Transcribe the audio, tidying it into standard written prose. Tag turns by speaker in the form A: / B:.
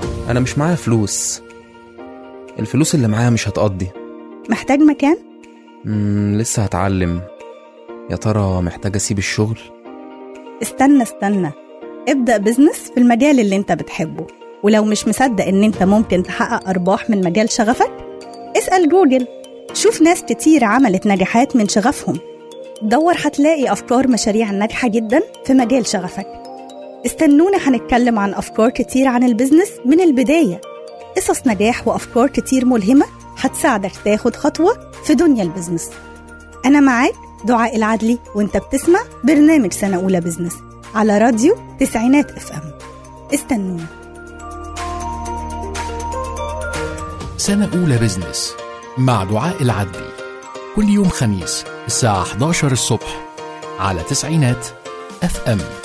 A: أنا مش معايا فلوس، الفلوس اللي معايا مش هتقضي.
B: محتاج مكان؟
A: لسه هتعلم. يا ترى محتاج أسيب الشغل؟
B: استنى، ابدأ بزنس في المجال اللي انت بتحبه، ولو مش مصدق ان انت ممكن تحقق أرباح من مجال شغفك، اسأل جوجل، شوف ناس كتير عملت نجاحات من شغفهم. دور هتلاقي أفكار مشاريع ناجحة جدا في مجال شغفك. استنونا، هنتكلم عن أفكار كتير عن البزنس من البداية، قصص نجاح وأفكار كتير ملهمة هتساعدك تاخد خطوة في دنيا البزنس. أنا معاك دعاء العدلي، وانت بتسمع برنامج سنة أولى بزنس على راديو 90 FM. استنونا.
C: سنة أولى بزنس مع دعاء العدلي، كل يوم خميس الساعة 11 الصبح على 90 FM.